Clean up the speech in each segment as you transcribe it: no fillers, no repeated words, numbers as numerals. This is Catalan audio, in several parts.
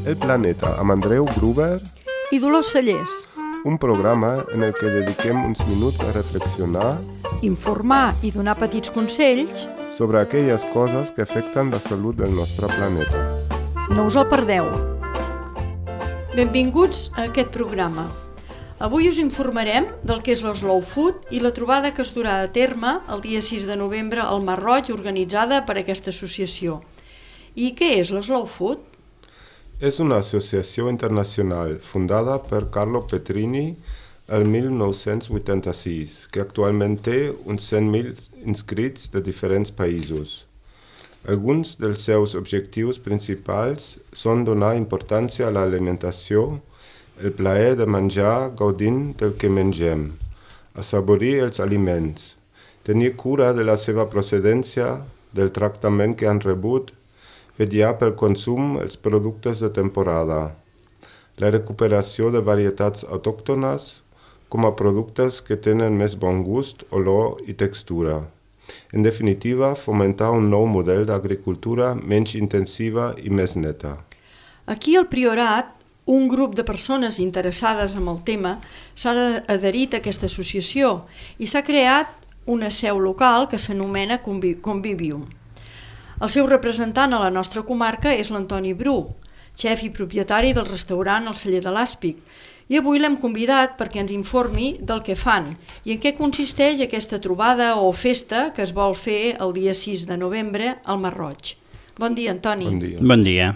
El Planeta amb Andreu Gruber i Dolors Cellers. Un programa en el que dediquem uns minuts a reflexionar, informar i donar petits consells sobre aquelles coses que afecten la salut del nostre planeta. No us el perdeu. Benvinguts a aquest programa. Avui us informarem del que és l'Slow Food i la trobada que es durà a terme el dia 6 de novembre al Mar Roig, organitzada per aquesta associació. I què és l'Slow Food? És una associació internacional fundada per Carlo Petrini el 1986, que actualment té uns 100.000 inscrits de diferents països. Alguns dels seus objectius principals són donar importància a l'alimentació, el plaer de menjar gaudint del que mengem, assaborir els aliments, tenir cura de la seva procedència, del tractament que han rebut, vetllar pel consum dels productes de temporada, la recuperació de varietats autòctones com a productes que tenen més bon gust, olor i textura. En definitiva, fomentar un nou model d'agricultura menys intensiva i més neta. Aquí al Priorat, un grup de persones interessades en el tema s'ha adherit a aquesta associació i s'ha creat una seu local que s'anomena Convivium. El seu representant a la nostra comarca és l'Antoni Bru, xef i propietari del restaurant El Celler de l'Àspic, i avui l'hem convidat perquè ens informi del que fan i en què consisteix aquesta trobada o festa que es vol fer el dia 6 de novembre al Mar Roig. Bon dia, Antoni. Bon dia. Bon dia.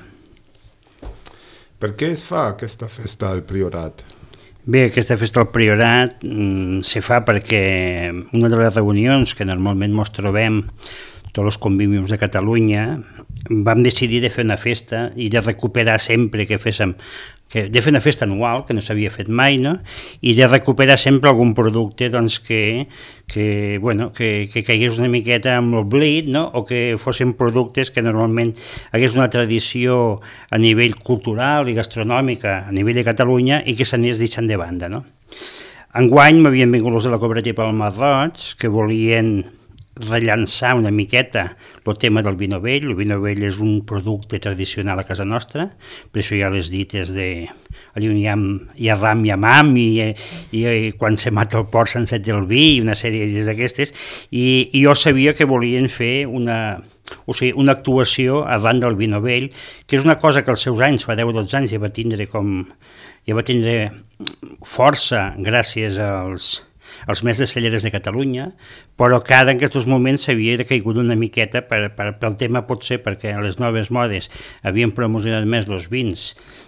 Per què es fa aquesta festa al Priorat? Bé, aquesta festa al Priorat se fa perquè una de les reunions que normalment ens trobem tots els conviviums de Catalunya, vam decidir de fer una festa i de recuperar sempre de fer una festa anual, que no s'havia fet mai, no? I de recuperar sempre algun producte doncs, que caigués una miqueta amb l'oblit, no? O que fossin productes que normalment hagués una tradició a nivell cultural i gastronòmica a nivell de Catalunya i que s'anés deixant de banda, no? Enguany m'havien vingut els de la cooperativa del Mar Roig, que volien rellançar una miqueta el tema del vi novell. El vi novell és un producte tradicional a casa nostra, per això hi ha les dites de allà hi ha ram i amam i quan se mata el porc s'enceta el vi i una sèrie d'aquestes, i jo sabia que volien fer una actuació arran del vi novell, que és una cosa que als seus anys, fa 10 o 12 anys, ja va tindre força gràcies als mestres celleres de Catalunya, però que ara en aquests moments s'havia caigut una miqueta pel tema, potser perquè a les noves modes havien promocionat més els vins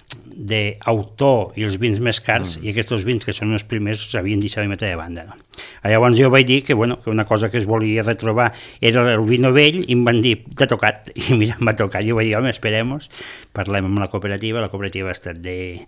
d'autor i els vins més cars, i aquests vins que són els primers s'havien deixat de metre de banda. No? Llavors jo vaig dir que una cosa que es volia retrobar era el vi novell, i em van dir, t'ha tocat, i mira, em va tocar. Jo vaig dir, home, esperem-nos, parlem amb la cooperativa ha estat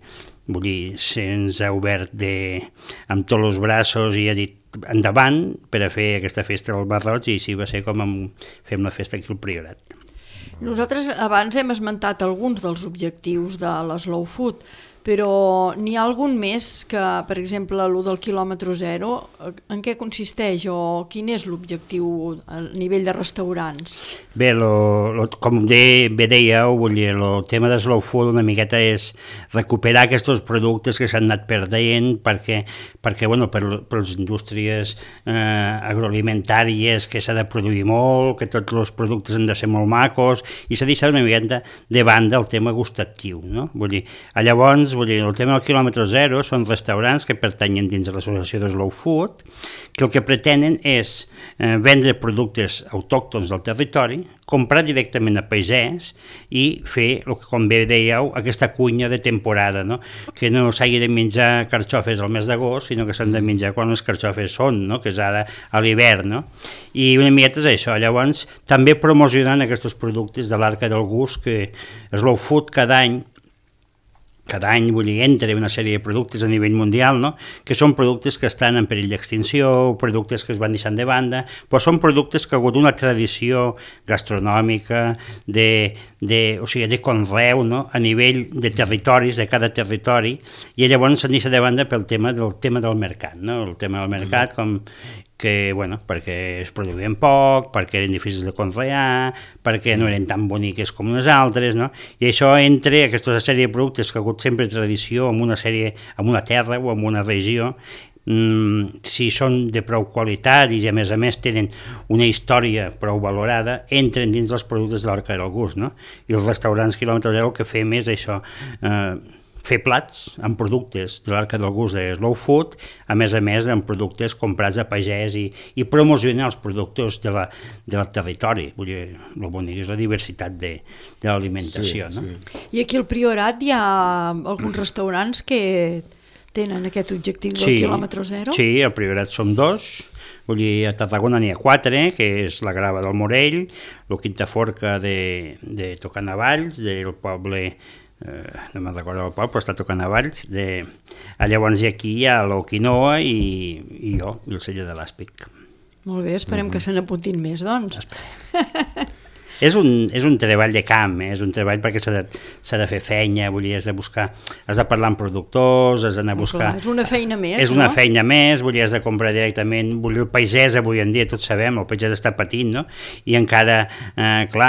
se'ns ha obert amb tots els braços i ha dit endavant per a fer aquesta festa al Mar Roig, i així va ser com fem la festa aquí al Priorat. Nosaltres abans hem esmentat alguns dels objectius de l'Slow Food, però n'hi ha algun més que, per exemple, el del quilòmetre zero, en què consisteix o quin és l'objectiu a nivell de restaurants? Bé, com bé dèieu, el tema de Slow Food una miqueta és recuperar aquests productes que s'han anat perdent perquè per les indústries agroalimentàries, que s'ha de produir molt, que tots els productes han de ser molt macos, i s'ha deixat una miqueta de banda el tema gustatiu, no? Llavors, el tema del quilòmetre zero són restaurants que pertanyen dins de l'associació de Slow Food, que el que pretenen és vendre productes autòctons del territori, comprar directament a paisers i fer, com bé dèieu, aquesta cuina de temporada, no? Que no s'hagi de menjar carxofes al mes d'agost, sinó que s'han de menjar quan les carxofes són, no? Que és ara a l'hivern, no? I una miqueta és això. Llavors, també promocionant aquests productes de l'Arca del Gust, que Slow Food cada any cada any, vull dir, entra una sèrie de productes a nivell mundial, no? Que són productes que estan en perill d'extinció, productes que es van deixant de banda, però són productes que ha hagut una tradició gastronòmica, o sigui, de conreu, no? A nivell de territoris, de cada territori, i llavors s'han deixat de banda pel tema del mercat, no? El tema del mercat, com que, bueno, perquè es produïen poc, perquè eren difícils de conrear, perquè no eren tan boniques com les altres, no? I això entre aquesta sèrie de productes que ha hagut sempre tradició en una terra o en una regió, si són de prou qualitat i a més tenen una història prou valorada, entren dins dels productes de l'Arca del Gust, no? I els restaurants quilòmetre zero el que fem és això, fer plats amb productes de l'Arca del Gust de Slow Food, a més amb productes comprats a pagès i promocionar els productes del territori. Vull dir, el bonic és la diversitat de l'alimentació. Sí, no? sí. I aquí al Priorat hi ha alguns restaurants que tenen aquest objectiu del quilòmetre zero? Sí, al Priorat som 2. Vull dir, a Tarragona n'hi ha 4, que és la Grava del Morell, el Quintaforca de Tocanavalls, del poble, no me'n recordo el poble, però està tocant a Valls. Llavors aquí hi ha l'Oquinoa i jo, i el celler de l'Àspic. Molt bé, esperem que se n'apuntin més, doncs. És un treball de camp, és un treball perquè s'ha de fer feina, vull dir, has de parlar amb productors, has d'anar a buscar... Clar, és una feina més, És una feina més, vull dir, has de comprar directament, vull dir, el pagès avui en dia, tots sabem, el pagès està patint, no? I encara, clar,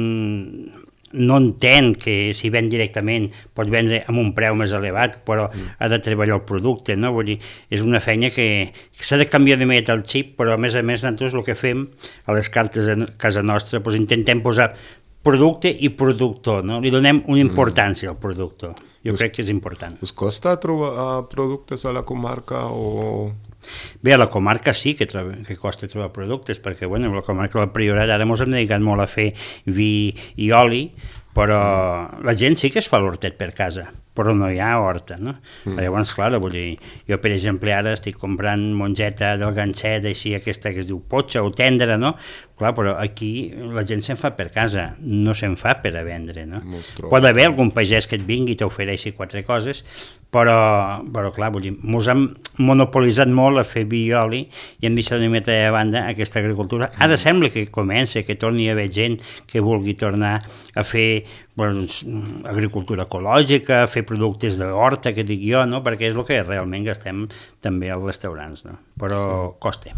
no entén que si ven directament pot vendre amb un preu més elevat, però ha de treballar el producte, no? Vull dir, és una feina que s'ha de canviar de mica el xip, però a més nosaltres el que fem a les cartes de casa nostra, doncs intentem posar producte i productor, no? Li donem una importància al productor. Jo crec que és important. Us costa trobar productes a la comarca o...? Bé, a la comarca sí que costa trobar productes, perquè bueno, a la comarca del Priorat ara ens hem dedicat molt a fer vi i oli, però la gent sí que es fa l'hortet per casa, però no hi ha horta, no? Llavors, clar, vull dir, jo per exemple ara estic comprant mongeta del ganxet, així aquesta que es diu potxa o tendra, no? Clar, però aquí la gent se'n fa per casa, no se'n fa per a vendre, no? Pot haver algun pagès que et vingui i t'ofereixi 4 coses, però clar, vull dir, mos hem monopolitzat molt a fer vi i oli i hem deixat una mica de banda aquesta agricultura. Ara sembla que comença, que torni a haver gent que vulgui tornar a fer agricultura ecològica, fer productes d'horta, que dic jo, no? Perquè és el que realment gastem també als restaurants, no? Però costa.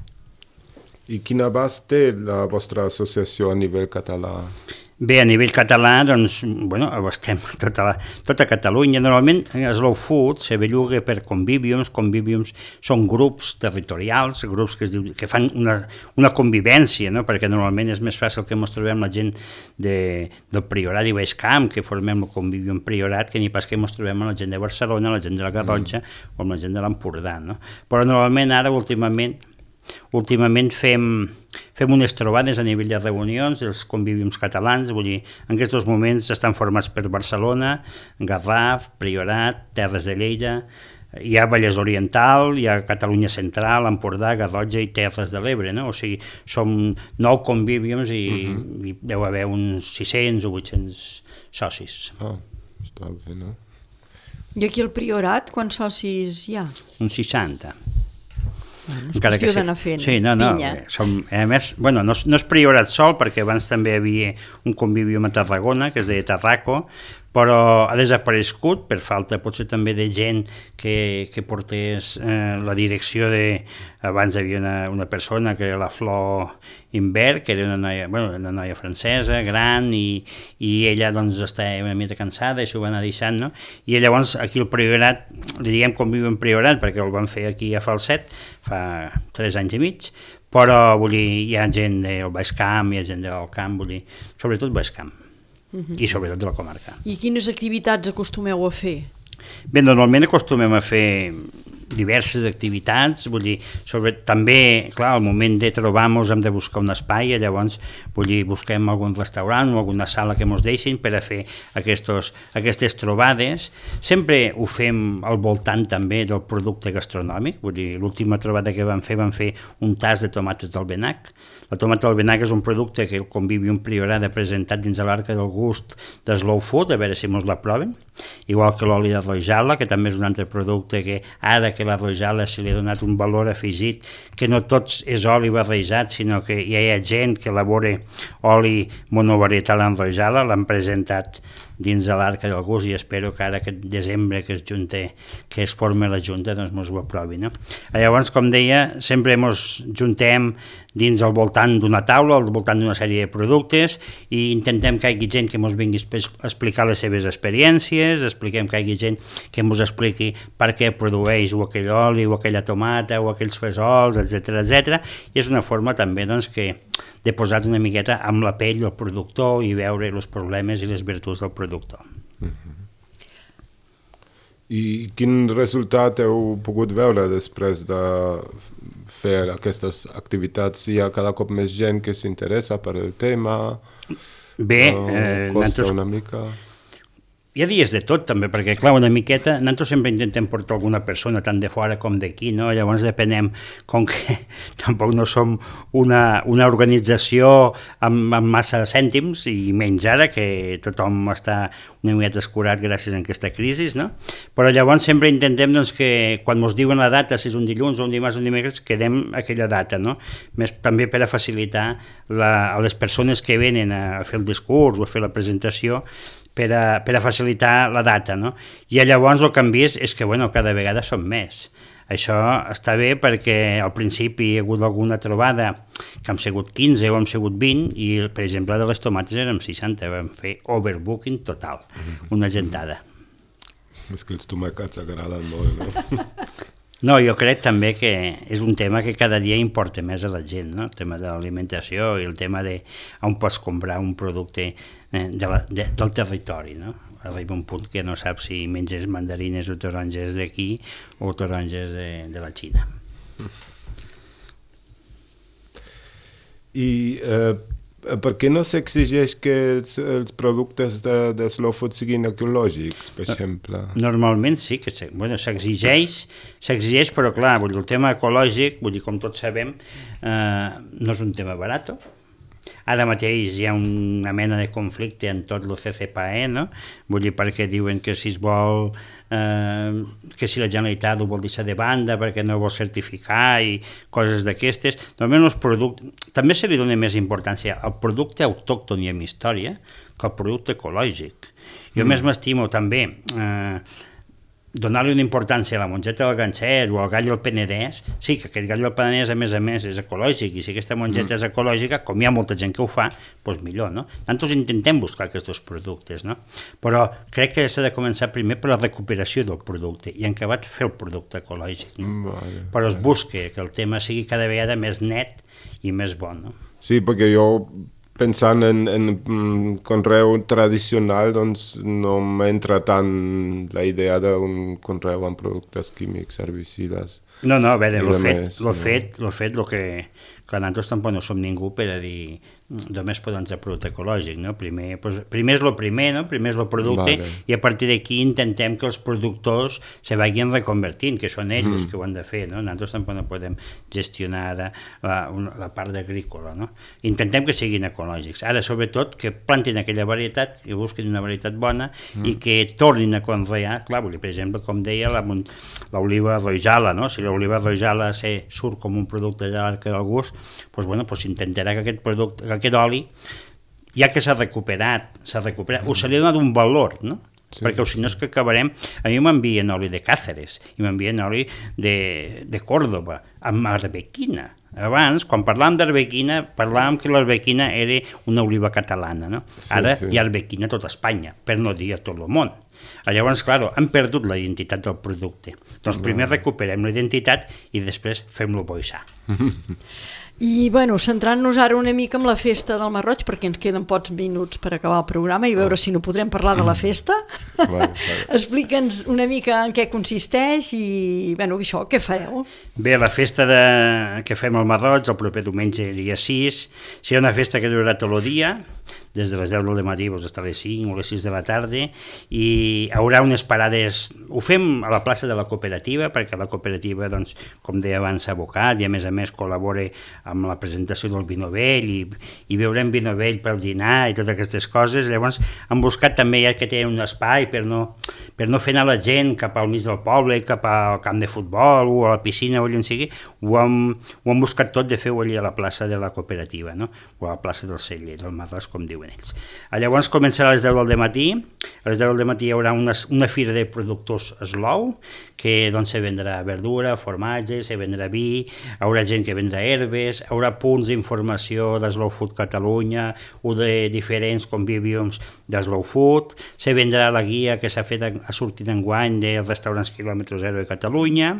I quin abast té la vostra associació a nivell català? Bé, a nivell català, doncs, bueno, abastem tota Catalunya. Normalment, a Slow Food se belluga per conviviums. Conviviums són grups territorials, grups que fan una convivència, no? Perquè normalment és més fàcil que ens trobem la gent del Priorat i Baix Camp, que formem el convivium Priorat, que ni pas que ens trobem amb la gent de Barcelona, la gent de la Garrotxa o amb la gent de l'Empordà, no? Però normalment ara, últimament fem unes trobades a nivell de reunions dels conviviums catalans, vull dir, en aquests moments estan formats per Barcelona, Garraf, Priorat, Terres de Lleida, hi ha Vallès Oriental, hi ha Catalunya Central, Empordà, Garrotxa i Terres de l'Ebre, no? O sigui, som 9 conviviums i deu haver uns 600 o 800 socis. Ah, està bé, no? I aquí al Priorat, quants socis hi ha? Uns 60. Bueno, és qüestió d'anar fent pinya. A més, bueno, no és Priorat sol, perquè abans també hi havia un convivium a Tarragona, que es deia Tarraco, però ha desaparegut per falta potser també de gent que portés la direcció de... Abans hi havia una persona que era la Flor Imbert, que era una noia francesa, gran, i ella doncs estava una mica cansada i s'ho va anar deixant, no? I llavors aquí al Priorat, li diguem conviu en Priorat, perquè el van fer aquí a Falset fa 3 anys i mig, però vull dir, hi ha gent del Baix Camp, hi ha gent del Camp, vull dir, sobretot Baix Camp. I sobretot de la comarca. I quines activitats acostumeu a fer? Bé, normalment acostumem a fer diverses activitats, vull dir, també, clar, al moment de trobar-nos hem de buscar un espai, llavors, vull dir, busquem algun restaurant o alguna sala que ens deixin per a fer aquestes trobades. Sempre ho fem al voltant també del producte gastronòmic, vull dir, l'última trobada que vam fer un tas de tomates del Benac. La tomata del Benac és un producte que el Convivium Priorat ha presentat dins de l'Arca del Gust de Slow Food, a veure si mos la proven, igual que l'oli de rojala, que també és un altre producte que ara que la rojala se li ha donat un valor afegit, que no tots és oli barrejat, sinó que hi ha gent que elabora oli monovarietal en rojala, l'han presentat dins de l'Arca del Gust i espero que ara aquest desembre que es formi la Junta doncs mos ho aprovi, no? Llavors, com deia, sempre mos juntem dins al voltant d'una taula, al voltant d'una sèrie de productes i intentem que hi hagi gent que mos vingui a explicar les seves experiències, expliquem que hi hagi gent que mos expliqui per què produeix o aquell oli o aquella tomata o aquells fesols, etc. I és una forma també doncs, de posar una miqueta amb la pell del productor i veure els problemes i les virtuts del productor. I quin resultat heu pogut veure després de fer aquestes activitats? Hi ha cada cop més gent que s'interessa per el tema? Bé, costa una mica? Hi ha dies de tot també, perquè clar, una miqueta, nosaltres sempre intentem portar alguna persona tant de fora com d'aquí, no? Llavors depenem, com que tampoc no som una organització amb massa cèntims, i menys ara, que tothom està una miqueta escurat gràcies a aquesta crisi, no? Però llavors sempre intentem doncs, que quan ens diuen la data, si és un dilluns o un dimarts o un dimecres, quedem aquella data, no? Més també per a facilitar a les persones que venen a fer el discurs o a fer la presentació, per a facilitar la data, no? I llavors el que hem vist és que, bueno, cada vegada són més. Això està bé perquè al principi hi ha hagut alguna trobada que hem sigut 15 o hem sigut 20 i, per exemple, de les tomates érem 60, vam fer overbooking total, una gentada. És que els tomàquets agraden molt, no? No, jo crec també que és un tema que cada dia importa més a la gent, no? El tema de l'alimentació i el tema de on pots comprar un producte del territori, no? Arriba un punt que no saps si menges mandarines o taronges d'aquí o taronges de la Xina. I per què no s'exigeix que els productes de Slow Food siguin ecològics, per exemple? Normalment sí que s'exigeix, però clar, el tema ecològic, com tots sabem, no és un tema barat. Ara mateix hi ha una mena de conflicte en tot el CCPAE, no? Perquè diuen que si es vol, que si la Generalitat ho vol deixar de banda perquè no vol certificar i coses d'aquestes. També se li dona més importància al producte autòcton i amb història que al producte ecològic. Jo més m'estimo també donar-li una importància a la mongeta del ganxet o al gall del Penedès, sí, que aquest gall del Penedès a més és ecològic i si aquesta mongeta és ecològica, com hi ha molta gent que ho fa, doncs millor, no? Nosaltres intentem buscar aquests productes, no? Però crec que s'ha de començar primer per la recuperació del producte i en acabat fer el producte ecològic, no? Però es busca que el tema sigui cada vegada més net i més bo, no? Sí, perquè jo pensant en conreu tradicional, doncs no m'entra tant la idea d'un conreu amb productes químics, herbicides. No, a veure, el fet, el que nosaltres tampoc no som ningú per a dir només podem fer producte ecològic, no? Primer és el primer, no? Primer és el producte i a partir d'aquí intentem que els productors se vagin reconvertint, que són ells que ho han de fer, no? Nosaltres tampoc no podem gestionar la part agrícola, no? Intentem que siguin ecològics. Ara, sobretot, que plantin aquella varietat, que busquin una varietat bona i que tornin a conrear, clar, per exemple, com deia, l'oliva rojala, no? Si l'oliva rojala surt com un producte de l'Arca del Gust, doncs s'intentarà que aquest producte, que aquest oli, ja que s'ha recuperat, o se li ha donat un valor, no? Perquè si no és que acabarem... A mi m'envien oli de Càceres i m'envien oli de Còrdoba, amb arbequina. Abans, quan parlàvem d'arbequina, parlàvem que l'arbequina era una oliva catalana, no? Ara hi ha arbequina a tota Espanya, per no dir a tot el món. Llavors, clar, han perdut la identitat del producte. Doncs primer recuperem la identitat i després fem-lo boixar. I, bueno, centrant-nos ara una mica en la festa del Mar Roig, perquè ens queden pocs minuts per acabar el programa i veure si no podrem parlar de la festa. Vale. Explica'ns una mica en què consisteix i, bueno, això, què fareu? Bé, la festa que fem al Mar Roig, el proper diumenge, dia 6, serà una festa que durarà tot el dia, des de les 10 del matí fins a les 5 o les 6 de la tarda, i hi haurà unes parades. Ho fem a la plaça de la cooperativa, perquè la cooperativa, doncs, com deia abans, s'ha abocat i a més col·labora amb la presentació del vi novell i veurem vi novell pel dinar i totes aquestes coses. Llavors han buscat també, ja que tenen un espai per no fer anar la gent cap al mig del poble, cap al camp de futbol o a la piscina o allà on sigui, ho han buscat tot de fer-ho allà a la plaça de la cooperativa, no? O a la plaça del Celler, del Mar Roig, com diuen ells. Llavors començarà a les 10 del matí. A les 10 del matí hi haurà una fira de productors Slow, que doncs se vendrà verdura, formatge, se vendrà vi, hi haurà gent que vendrà herbes, hi haurà punts d'informació de Slow Food Catalunya o de diferents conviviums de Slow Food, se vendrà la guia que s'ha sortit enguany dels restaurants quilòmetre zero de Catalunya.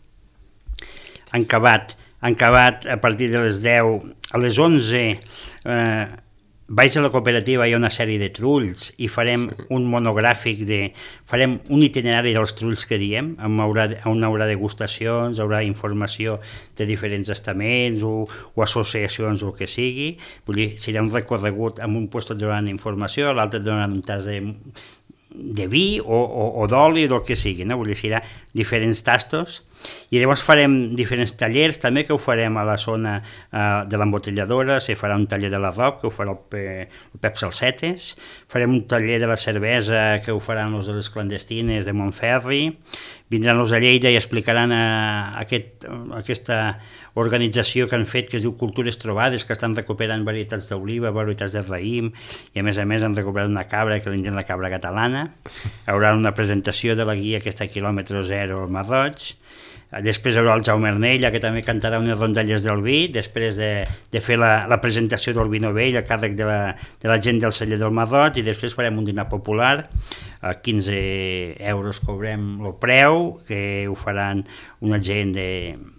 Han acabat a partir de les 10, a les 11 vaig a la cooperativa, hi ha una sèrie de trulls i farem un monogràfic, farem un itinerari dels trulls que diem, on hi haurà degustacions, hi haurà informació de diferents estaments o associacions o el que sigui. Vull dir, serà un recorregut, en un lloc donaran informació, a l'altre donaran un tas de vi o d'oli o del que sigui, no? Vull dir, serà diferents tastos. I llavors farem diferents tallers també, que ho farem a la zona de l'embotelladora. Se farà un taller de l'arrop, que ho farà el Pep Salsetes, farem un taller de la cervesa, que ho faran els de les clandestines de Montferri, vindran els de Lleida i explicaran aquesta organització que han fet, que es diu Cultures Trobades, que estan recuperant varietats d'oliva, varietats de raïm, i a més han recuperat una cabra, que l'indien la cabra catalana. Hi haurà una presentació de la guia que està a quilòmetre zero al Mar Roig. Després hi haurà el Jaume Arnella, que també cantarà unes rondalles del vi, després de fer la presentació del vi novell a càrrec de la gent del Celler del Mar Roig, i després farem un dinar popular, a 15 euros cobrem el preu, que ho faran una gent de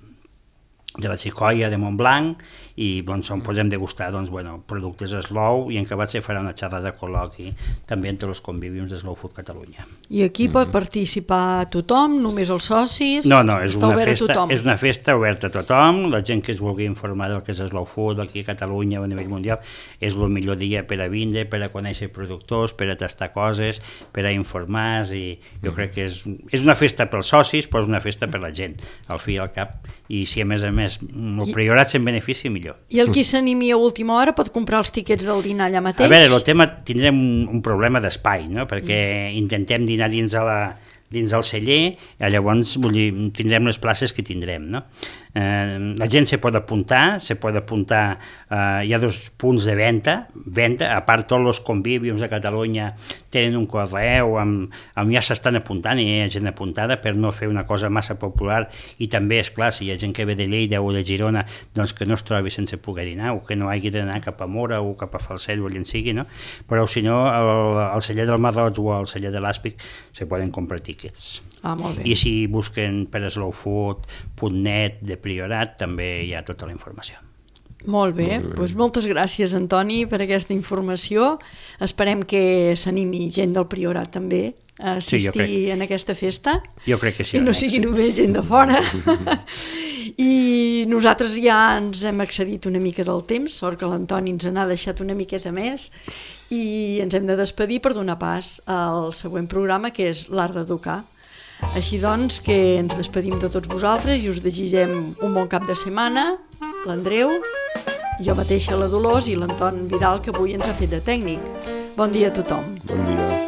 la Xicoia, de Montblanc, i doncs, on podem degustar productes Slow, i en acabat se farà una xerrada de col·loqui també entre els conviviums de Slow Food Catalunya. I aquí pot participar tothom, només els socis? No, és una festa oberta a tothom. La gent que es vulgui informar del que és Slow Food aquí a Catalunya o a nivell mundial és el millor dia per a vindre, per a conèixer productors, per a tastar coses, per a informar-se, i jo crec que és una festa pels socis, però és una festa per la gent, al fi i al cap, i si a més el priorat se'n beneficia, millor. I el qui s'animi a última hora pot comprar els tiquets del dinar allà mateix? A veure, el tema, tindrem un problema d'espai, no? Perquè intentem dinar dins el celler, i llavors tindrem les places que tindrem, no? La gent se pot apuntar, hi ha 2 punts de venda, a part tots els conviviums de Catalunya tenen un correu, ja s'estan apuntant i hi ha gent apuntada per no fer una cosa massa popular, i també, esclar, si hi ha gent que ve de Lleida o de Girona, doncs que no es trobi sense poder dinar, o que no hagi d'anar cap a Mora o cap a Falset o allà en sigui, no? Però si no, al Celler del Mar Roig o al Celler de l'Àspic se poden comprar tiquets. Molt bé. I si busquen per slowfood.net de Priorat també hi ha tota la informació. Molt bé, doncs moltes gràcies, Antoni, per aquesta informació. Esperem que s'animi gent del Priorat també a assistir en aquesta festa. Jo crec que sí. I no sigui només gent de fora. I nosaltres ja ens hem excedit una mica del temps, sort que l'Antoni ens n'ha deixat una miqueta més, i ens hem de despedir per donar pas al següent programa, que és l'Art d'Educar. Així doncs, que ens despedim de tots vosaltres i us desitgem un bon cap de setmana, l'Andreu, jo mateixa, la Dolors, i l'Anton Vidal, que avui ens ha fet de tècnic. Bon dia a tothom. Bon dia.